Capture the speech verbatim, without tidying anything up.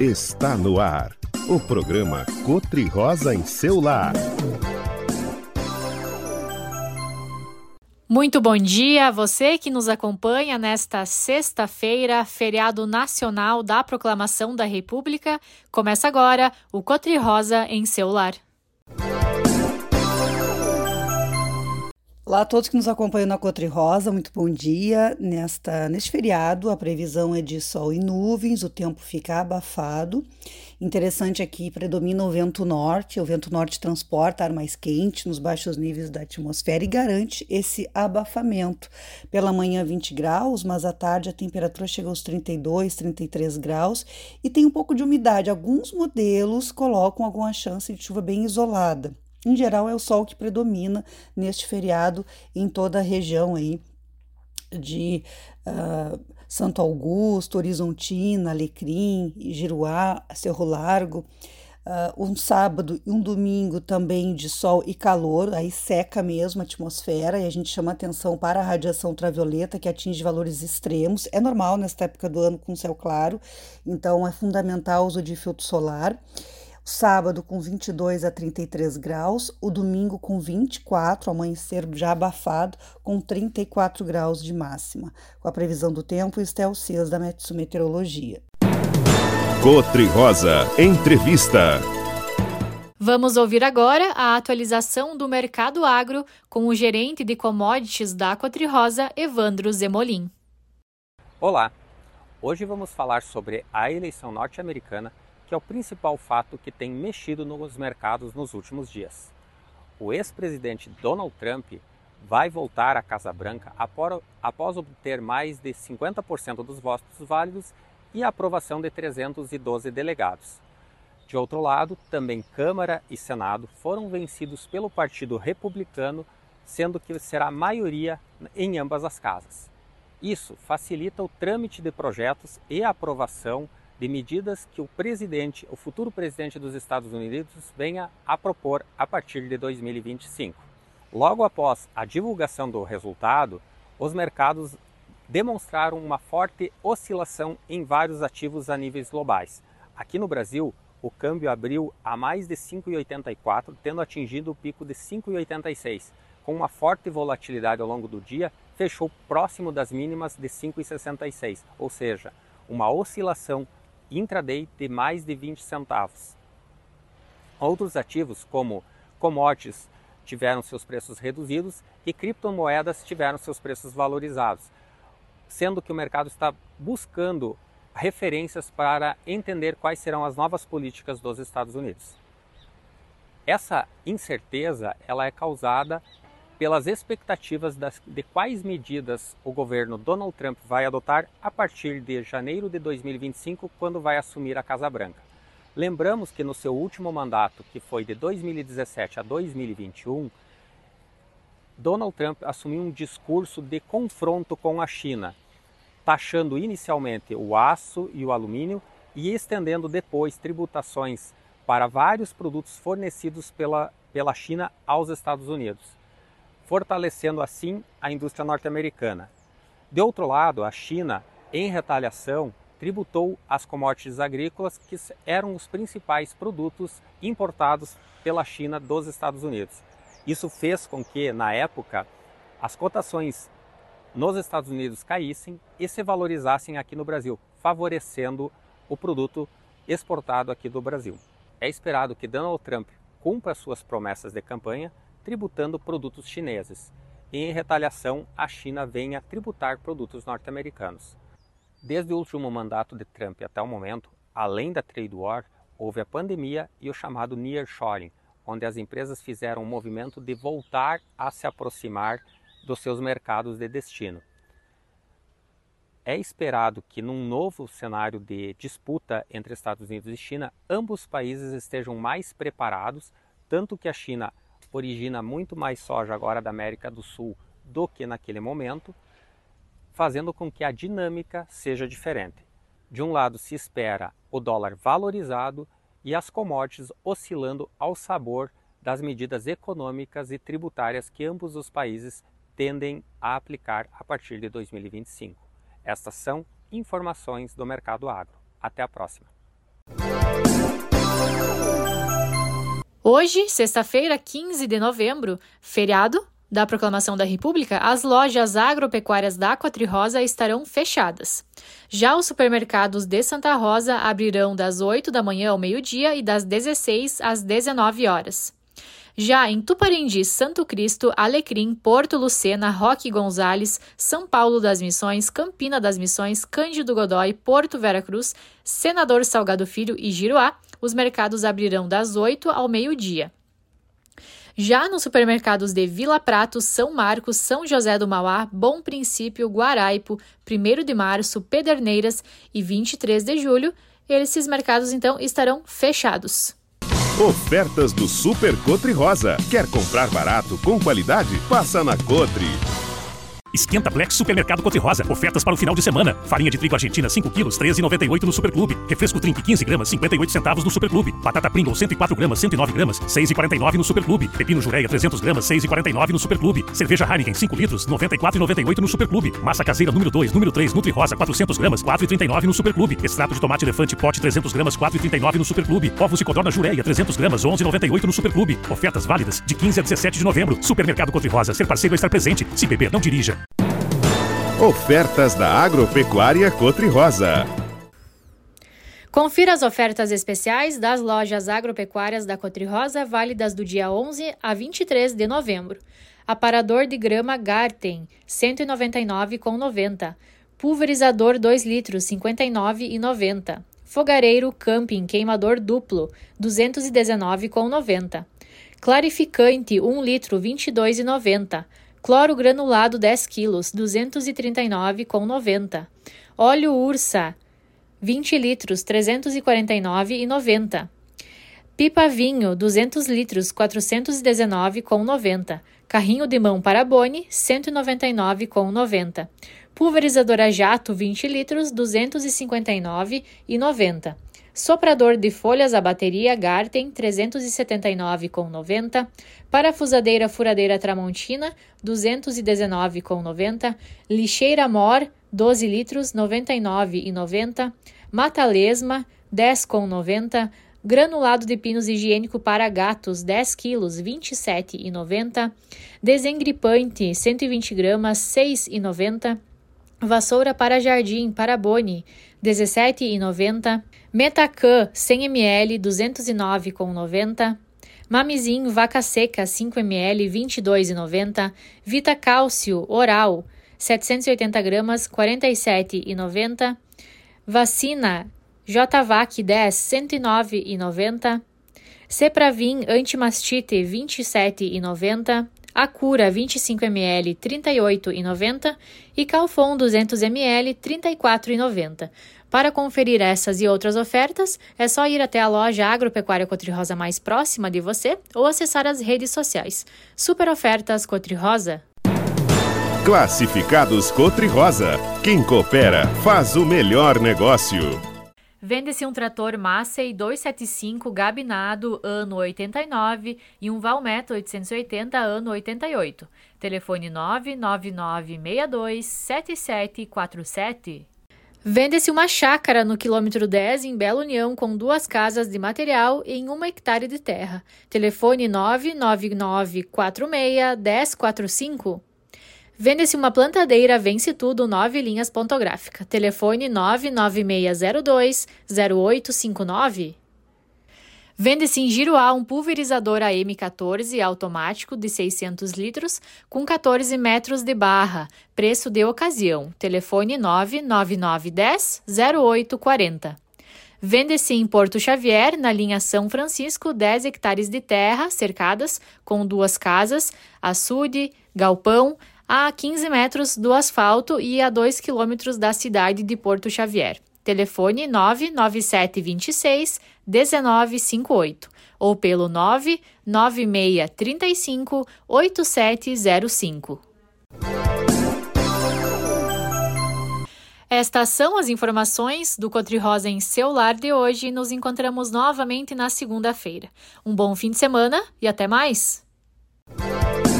Está no ar, o programa Cotri-Rosa em seu lar. Muito bom dia a você que nos acompanha nesta sexta-feira, feriado nacional da Proclamação da República. Começa agora o Cotri-Rosa em seu lar. Olá a todos que nos acompanham na Cotri-Rosa, muito bom dia. Nesta, neste feriado, a previsão é de sol e nuvens, o tempo fica abafado. Interessante aqui, predomina o vento norte, o vento norte transporta ar mais quente nos baixos níveis da atmosfera e garante esse abafamento. Pela manhã vinte graus, mas à tarde a temperatura chega aos trinta e dois, trinta e três graus e tem um pouco de umidade. Alguns modelos colocam alguma chance de chuva bem isolada. Em geral, é o sol que predomina neste feriado em toda a região aí de uh, Santo Augusto, Horizontina, Alecrim, Giruá, Cerro Largo. Uh, um sábado e um domingo também de sol e calor, aí seca mesmo a atmosfera e a gente chama atenção para a radiação ultravioleta que atinge valores extremos. É normal nesta época do ano com céu claro, então é fundamental o uso de filtro solar. Sábado com vinte e dois a trinta e três graus, o domingo com vinte e quatro, amanhecer já abafado, com trinta e quatro graus de máxima. Com a previsão do tempo, Estel Cias da Metsu Meteorologia. Cotri-Rosa Entrevista. Vamos ouvir agora a atualização do mercado agro com o gerente de commodities da Cotri-Rosa, Evandro Zemolin. Olá, hoje vamos falar sobre a eleição norte-americana, que é o principal fato que tem mexido nos mercados nos últimos dias. O ex-presidente Donald Trump vai voltar à Casa Branca após obter mais de cinquenta por cento dos votos válidos e a aprovação de trezentos e doze delegados. De outro lado, também Câmara e Senado foram vencidos pelo Partido Republicano, sendo que será maioria em ambas as casas. Isso facilita o trâmite de projetos e a aprovação de medidas que o presidente, o futuro presidente dos Estados Unidos venha a propor a partir de dois mil e vinte e cinco. Logo após a divulgação do resultado, os mercados demonstraram uma forte oscilação em vários ativos a níveis globais. Aqui no Brasil, o câmbio abriu a mais de cinco vírgula oitenta e quatro, tendo atingido o pico de cinco vírgula oitenta e seis. Com uma forte volatilidade ao longo do dia, fechou próximo das mínimas de cinco vírgula sessenta e seis, ou seja, uma oscilação intraday de mais de vinte centavos. Outros ativos, como commodities, tiveram seus preços reduzidos e criptomoedas tiveram seus preços valorizados, sendo que o mercado está buscando referências para entender quais serão as novas políticas dos Estados Unidos. Essa incerteza ela é causada pelas expectativas das, de quais medidas o governo Donald Trump vai adotar a partir de janeiro de dois mil e vinte e cinco, quando vai assumir a Casa Branca. Lembramos que no seu último mandato, que foi de dois mil e dezessete a dois mil e vinte e um, Donald Trump assumiu um discurso de confronto com a China, taxando inicialmente o aço e o alumínio e estendendo depois tributações para vários produtos fornecidos pela, pela China aos Estados Unidos, fortalecendo assim a indústria norte-americana. De outro lado, a China, em retaliação, tributou as commodities agrícolas, que eram os principais produtos importados pela China dos Estados Unidos. Isso fez com que, na época, as cotações nos Estados Unidos caíssem e se valorizassem aqui no Brasil, favorecendo o produto exportado aqui do Brasil. É esperado que Donald Trump cumpra suas promessas de campanha, tributando produtos chineses, e em retaliação a China venha tributar produtos norte-americanos. Desde o último mandato de Trump até o momento, além da trade war, houve a pandemia e o chamado nearshoring, onde as empresas fizeram um movimento de voltar a se aproximar dos seus mercados de destino. É esperado que num novo cenário de disputa entre Estados Unidos e China, ambos os países estejam mais preparados, tanto que a China origina muito mais soja agora da América do Sul do que naquele momento, fazendo com que a dinâmica seja diferente. De um lado se espera o dólar valorizado e as commodities oscilando ao sabor das medidas econômicas e tributárias que ambos os países tendem a aplicar a partir de dois mil e vinte e cinco. Estas são informações do mercado agro. Até a próxima. Hoje, sexta-feira, quinze de novembro, feriado da Proclamação da República, as lojas agropecuárias da Cotrirosa estarão fechadas. Já os supermercados de Santa Rosa abrirão das oito da manhã ao meio-dia e das dezesseis às dezenove horas. Já em Tuparendi, Santo Cristo, Alecrim, Porto Lucena, Roque Gonzales, São Paulo das Missões, Campina das Missões, Cândido Godói, Porto Veracruz, Senador Salgado Filho e Giruá, os mercados abrirão das oito ao meio-dia. Já nos supermercados de Vila Prato, São Marcos, São José do Mauá, Bom Princípio, Guaraipo, primeiro de março, Pederneiras e vinte e três de julho, esses mercados então estarão fechados. Ofertas do Super Cotrirosa. Quer comprar barato com qualidade? Passa na Cotri. Esquenta Black Supermercado Cotrirosa. Ofertas para o final de semana. Farinha de trigo argentina cinco quilos, treze reais e noventa e oito centavos no Superclube. Refresco Trink quinze gramas, cinquenta e oito centavos no Superclube. Batata Pringles cento e quatro gramas, cento e nove gramas, seis reais e quarenta e nove centavos no Superclube. Pepino Jureia trezentos gramas, seis reais e quarenta e nove centavos no Superclube. Cerveja Heineken cinco litros, noventa e quatro reais e noventa e oito centavos no Superclube. Massa caseira número dois, número três, Nutrirosa quatrocentos gramas, quatro reais e trinta e nove centavos no Superclube. Extrato de tomate elefante pote trezentos gramas, quatro reais e trinta e nove centavos no Superclube. Ovos e codorna Jureia trezentos gramas, onze reais e noventa e oito centavos no Superclube. Ofertas válidas de quinze a dezessete de novembro. Supermercado Cotrirosa. Ser parceiro é estar presente. Se beber, não dirija. Ofertas da Agropecuária Cotrirosa. Confira as ofertas especiais das lojas agropecuárias da Cotrirosa, válidas do dia onze a vinte e três de novembro. Aparador de grama Garten, cento e noventa e nove reais e noventa centavos. Pulverizador dois litros, cinquenta e nove reais e noventa centavos. Fogareiro Camping queimador duplo, duzentos e dezenove reais e noventa centavos. Clarificante um litro, vinte e dois reais e noventa centavos. Cloro granulado dez quilos, duzentos e trinta e nove reais e noventa centavos. Óleo Ursa, vinte litros, trezentos e quarenta e nove reais e noventa centavos. Pipa Vinho, duzentos litros, quatrocentos e dezenove reais e noventa centavos. Carrinho de mão para Boni, cento e noventa e nove reais e noventa centavos. Pulverizador a jato, vinte litros, duzentos e cinquenta e nove reais e noventa centavos. Soprador de folhas a bateria Garten, trezentos e setenta e nove reais e noventa centavos. Parafusadeira furadeira Tramontina, duzentos e dezenove reais e noventa centavos. Lixeira Mor, doze litros, noventa e nove reais e noventa centavos. Mata Lesma, dez reais e noventa centavos. Granulado de pinos higiênico para gatos, dez quilos, vinte e sete reais e noventa centavos. Desengripante, cento e vinte gramas, seis reais e noventa centavos. Vassoura para jardim, para Boni, dezessete reais e noventa centavos. Metacan, cem mililitros, duzentos e nove reais e noventa centavos. Mamizinho, vaca seca, cinco mililitros, vinte e dois reais e noventa centavos. Vita Cálcio, oral, setecentos e oitenta gramas, quarenta e sete reais e noventa centavos. Vacina, J-Vac dez, cento e nove reais e noventa centavos. Cepravim, antimastite, vinte e sete reais e noventa centavos. Acura, vinte e cinco mililitros, trinta e oito reais e noventa centavos. E Calfon, duzentos mililitros, trinta e quatro reais e noventa centavos. Para conferir essas e outras ofertas, é só ir até a loja Agropecuária Cotrirosa mais próxima de você ou acessar as redes sociais. Super Ofertas Cotrirosa. Classificados Cotrirosa. Quem coopera faz o melhor negócio. Vende-se um trator Massey duzentos e setenta e cinco Gabinado, ano oitenta e nove, e um Valmetto oitocentos e oitenta, ano oitenta e oito. Telefone nove nove nove seis dois sete sete quatro sete. Vende-se uma chácara no quilômetro dez, em Bela União, com duas casas de material em um hectare de terra. Telefone nove nove nove quatro seis um zero quatro cinco. Vende-se uma plantadeira Vence Tudo, nove linhas pontográfica. Telefone nove nove seis zero dois zero oito cinco nove. Vende-se em Giruá um pulverizador A M quatorze automático de seiscentos litros com quatorze metros de barra. Preço de ocasião. Telefone nove nove nove um zero zero oito quatro zero. Vende-se em Porto Xavier, na linha São Francisco, dez hectares de terra cercadas com duas casas, açude, galpão, a quinze metros do asfalto e a dois quilômetros da cidade de Porto Xavier. Telefone nove nove sete dois seis um nove cinco oito ou pelo nove nove seis três cinco oito sete zero cinco. Estas são as informações do Cotrirosa em seu lar de hoje. Nos encontramos novamente na segunda-feira. Um bom fim de semana e até mais!